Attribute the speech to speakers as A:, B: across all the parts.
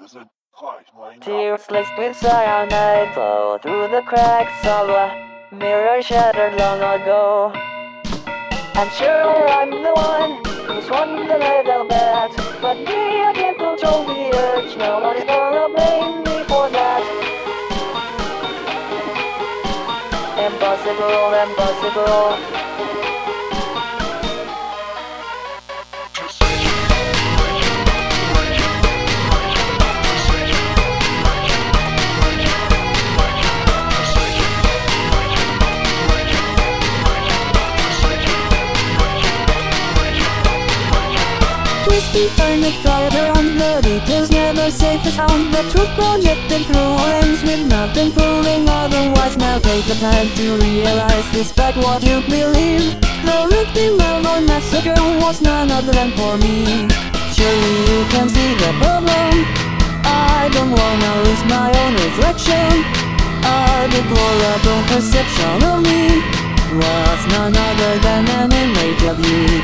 A: Tears laced with cyanide flow through the cracks of a mirror shattered long ago. And sure, I'm the one who's won the medal bet, but me, I can't control the urge. Nobody's gonna blame me for that. Impossible, impossible.
B: Twisty turnip driver on the details never safe as sound. The truth projected through lens with nothing proving otherwise. Now take the time to realize, respect what you believe. The victim Melbourne massacre was none other than for me. Surely you can see the problem. I don't wanna lose my own reflection. A deplorable perception of me was none other than an image of you.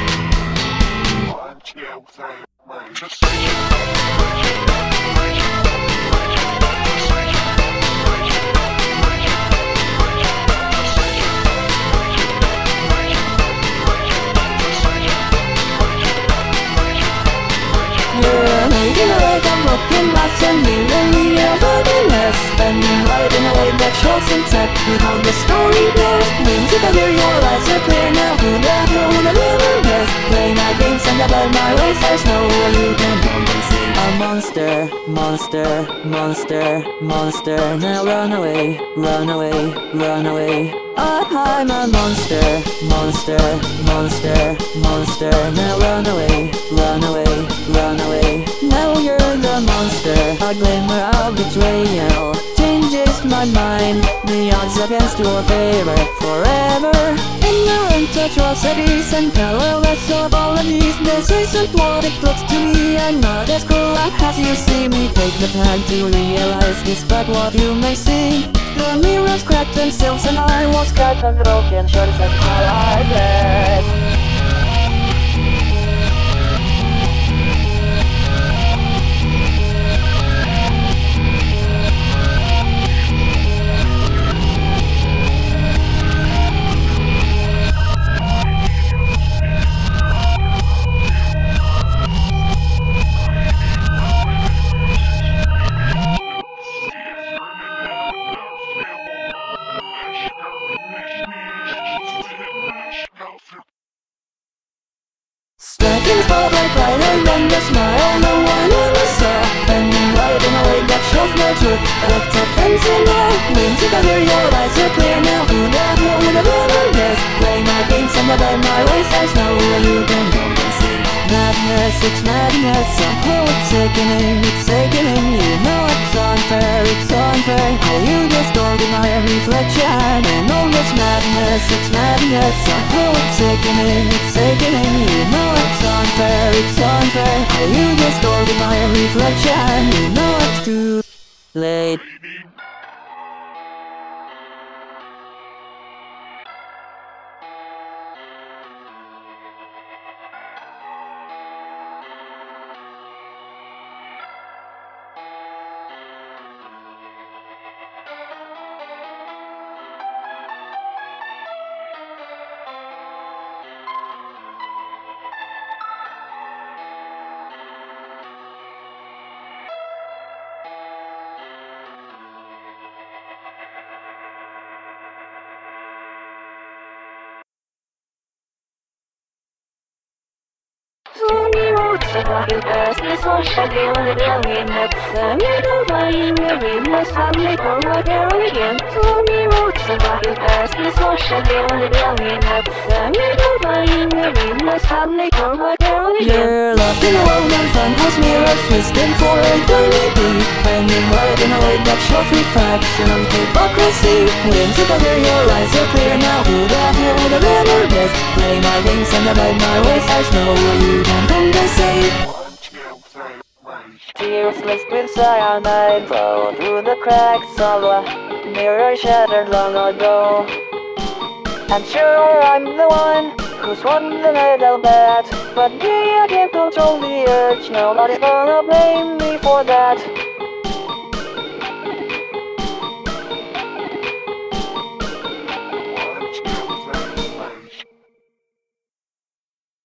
B: Broken glass and mirroring the evidence, spending light in a way that shows intact with how the story goes. Wings to cover your eyes are clear now. Who the hell would have ever guessed? Play my games and about my ways, there's no way you can compensate. A monster, monster, monster, monster. Now run away, run away, run away. I'm a monster, monster, monster, monster. Now run away, run away, run away. Now you're the monster. A glimmer of betrayal changes my mind. The odds against your favor forever. Ignorant atrocities and colorless apologies. This isn't what it looks to me. I'm not as cruel as you see me. Take the time to realize, despite what you may see. The mirrors cracked themselves and I was cut and broken. Sure as my eyelids. Striking spotlight brighter than the smile no one ever saw. Bending light in a way that shows no truth. Left a fence in love. Wings together, your eyes are clear now. Who the hell would have ever guessed? Play my games and about my ways, there's no way you can compensate. Madness, it's madness. Oh, it's sickening, it's sickening. You know it's unfair, it's unfair. How you distort my reflection. And all this madness, it's madness. Oh, it's sickening, it's sickening. You know it's unfair, it's unfair. How you distort my reflection. You know it's too late. Business or schedule it alien next middle buying a remus family for what again. So me roots about business or schedule it alien next middle buying a remus family for what again. You're lost in a world of funhouse mirrors twisted for eternity. Bending light in a way that shows refraction of hypocrisy. Wings together, your eyes are clear now. Who the hell would have ever guessed? Play my games and abide my ways, there's no way you can compensate.
A: Tears laced with cyanide flow through the cracks of a mirror shattered long ago. And sure, I'm the one who's won the medal bet, but me, I can't control the urge. Nobody's gonna blame me for that.